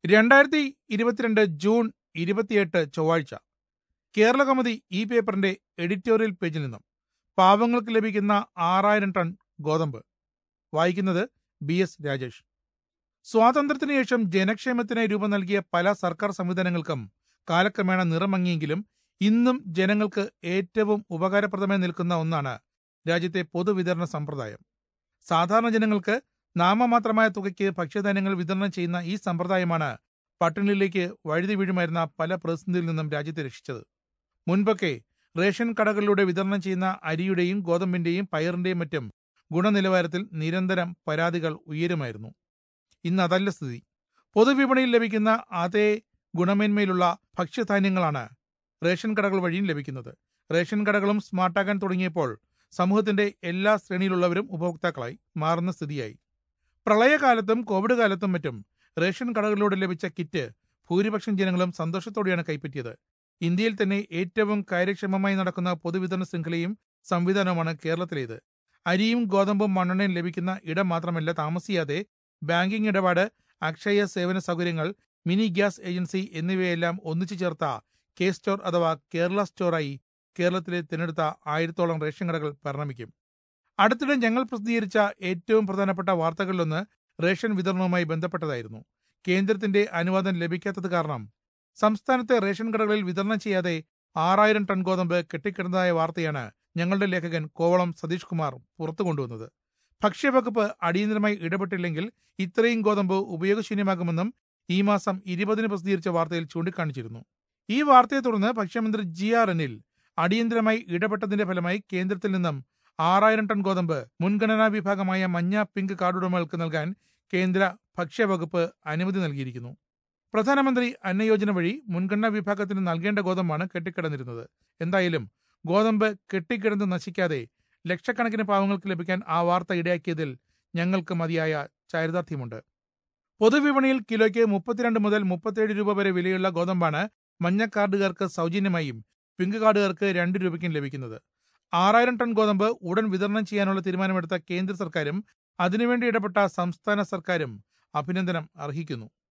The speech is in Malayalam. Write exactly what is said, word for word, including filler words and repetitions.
രണ്ടായിരത്തി ഇരുപത്തിരണ്ട് ജൂൺ ഇരുപത്തിയെട്ട് ചൊവ്വാഴ്ച കേരള കൗമുദി ഈ പേപ്പറിന്റെ എഡിറ്റോറിയൽ പേജിൽ നിന്നും പാവങ്ങൾക്ക് ലഭിക്കുന്ന ആറായിരം ടൺ ഗോതമ്പ്. വായിക്കുന്നത് ബി എസ് രാജേഷ്. സ്വാതന്ത്ര്യത്തിനു ശേഷം ജനക്ഷേമത്തിനായി രൂപം നൽകിയ പല സർക്കാർ സംവിധാനങ്ങൾക്കും കാലക്രമേണ നിറമങ്ങിയെങ്കിലും ഇന്നും ജനങ്ങൾക്ക് ഏറ്റവും ഉപകാരപ്രദമായി നിൽക്കുന്ന ഒന്നാണ് രാജ്യത്തെ പൊതുവിതരണ സമ്പ്രദായം. സാധാരണ ജനങ്ങൾക്ക് നാമമാത്രമായ തുകയ്ക്ക് ഭക്ഷ്യധാന്യങ്ങൾ വിതരണം ചെയ്യുന്ന ഈ സമ്പ്രദായമാണ് പട്ടിണിയിലേക്ക് വഴുതി വീഴുമായിരുന്ന പല പ്രതിസന്ധിയിൽ നിന്നും രാജ്യത്തെ രക്ഷിച്ചത്. മുൻപൊക്കെ റേഷൻ കടകളിലൂടെ വിതരണം ചെയ്യുന്ന അരിയുടെയും ഗോതമ്പിന്റെയും പയറിന്റെയും മറ്റും ഗുണനിലവാരത്തിൽ നിരന്തരം പരാതികൾ ഉയരുമായിരുന്നു. ഇന്ന് അതല്ല സ്ഥിതി. പൊതുവിപണിയിൽ ലഭിക്കുന്ന അതേ ഗുണമേന്മയിലുള്ള ഭക്ഷ്യധാന്യങ്ങളാണ് റേഷൻ കടകൾ വഴിയും ലഭിക്കുന്നത്. റേഷൻ കടകളും സ്മാർട്ടാക്കാൻ തുടങ്ങിയപ്പോൾ സമൂഹത്തിന്റെ എല്ലാ ശ്രേണിയിലുള്ളവരും ഉപഭോക്താക്കളായി മാറുന്ന സ്ഥിതിയായി. പ്രളയകാലത്തും കോവിഡ് കാലത്തും മറ്റും റേഷൻ കടകളിലൂടെ ലഭിച്ച കിറ്റ് ഭൂരിപക്ഷം ജനങ്ങളും സന്തോഷത്തോടെയാണ് കൈപ്പറ്റിയത്. ഇന്ത്യയിൽ തന്നെ ഏറ്റവും കാര്യക്ഷമമായി നടക്കുന്ന പൊതുവിതരണ ശൃംഖലയും സംവിധാനവുമാണ് കേരളത്തിലേത്. അരിയും ഗോതമ്പും മണ്ണെണ്ണയും ലഭിക്കുന്ന ഇടം മാത്രമല്ല, താമസിയാതെ ബാങ്കിംഗ് ഇടപാട്, അക്ഷയ സേവന സൗകര്യങ്ങൾ, മിനി ഗ്യാസ് ഏജൻസി എന്നിവയെല്ലാം ഒന്നിച്ചു ചേർത്ത കെ സ്റ്റോർ അഥവാ കേരള സ്റ്റോറായി കേരളത്തിലെ തിരഞ്ഞെടുത്ത ആയിരത്തോളം റേഷൻ കടകൾ പരിണമിക്കും. അടുത്തിടെ ഞങ്ങൾ പ്രസിദ്ധീകരിച്ച ഏറ്റവും പ്രധാനപ്പെട്ട വാർത്തകളിലൊന്ന് റേഷൻ വിതരണവുമായി ബന്ധപ്പെട്ടതായിരുന്നു. കേന്ദ്രത്തിന്റെ അനുവാദം ലഭിക്കാത്തത് കാരണം സംസ്ഥാനത്തെ റേഷൻ കടകളിൽ വിതരണം ചെയ്യാതെ ആറായിരം ടൺ ഗോതമ്പ് കെട്ടിക്കിടന്നതായ വാർത്തയാണ് ഞങ്ങളുടെ ലേഖകൻ കോവളം സതീഷ് കുമാർ പുറത്തു കൊണ്ടുവന്നത്. ഭക്ഷ്യവകുപ്പ് അടിയന്തരമായി ഇടപെട്ടില്ലെങ്കിൽ ഇത്രയും ഗോതമ്പ് ഉപയോഗശൂന്യമാകുമെന്നും ഈ മാസം ഇരുപതിന് പ്രസിദ്ധീകരിച്ച വാർത്തയിൽ ചൂണ്ടിക്കാണിച്ചിരുന്നു. ഈ വാർത്തയെ തുടർന്ന് ഭക്ഷ്യമന്ത്രി ജി ആർ അനിൽ അടിയന്തരമായി ഇടപെട്ടതിന്റെ ഫലമായി കേന്ദ്രത്തിൽ നിന്നും ആറായിരം ടൺ ഗോതമ്പ് മുൻഗണനാ വിഭാഗമായ മഞ്ഞ പിങ്ക് കാർഡുടമകൾക്ക് നൽകാൻ കേന്ദ്ര ഭക്ഷ്യവകുപ്പ് അനുമതി നൽകിയിരിക്കുന്നു. പ്രധാനമന്ത്രി അന്നയോജന വഴി മുൻഗണനാ വിഭാഗത്തിന് നൽകേണ്ട ഗോതമ്പാണ് കെട്ടിക്കിടന്നിരുന്നത്. എന്തായാലും ഗോതമ്പ് കെട്ടിക്കിടന്ന് നശിക്കാതെ ലക്ഷക്കണക്കിന് പാവങ്ങൾക്ക് ലഭിക്കാൻ ആ വാർത്ത ഇടയാക്കിയതിൽ ഞങ്ങൾക്ക് മതിയായ ചാരിതാർത്ഥ്യമുണ്ട്. പൊതുവിപണിയിൽ കിലോയ്ക്ക് മുപ്പത്തിരണ്ട് മുതൽ മുപ്പത്തിയേഴ് രൂപ വരെ വിലയുള്ള ഗോതമ്പാണ് മഞ്ഞ കാർഡുകാർക്ക് സൗജന്യമായും പിങ്ക് കാർഡുകാർക്ക് രണ്ട് രൂപയ്ക്കും ലഭിക്കുന്നത്. ആറായിരം ടൺ ഗോതമ്പ് ഉടൻ വിതരണം ചെയ്യാനുള്ള തീരുമാനമെടുത്ത കേന്ദ്ര സർക്കാരും അതിനുവേണ്ടി ഇടപെട്ട സംസ്ഥാന സർക്കാരും അഭിനന്ദനം അർഹിക്കുന്നു.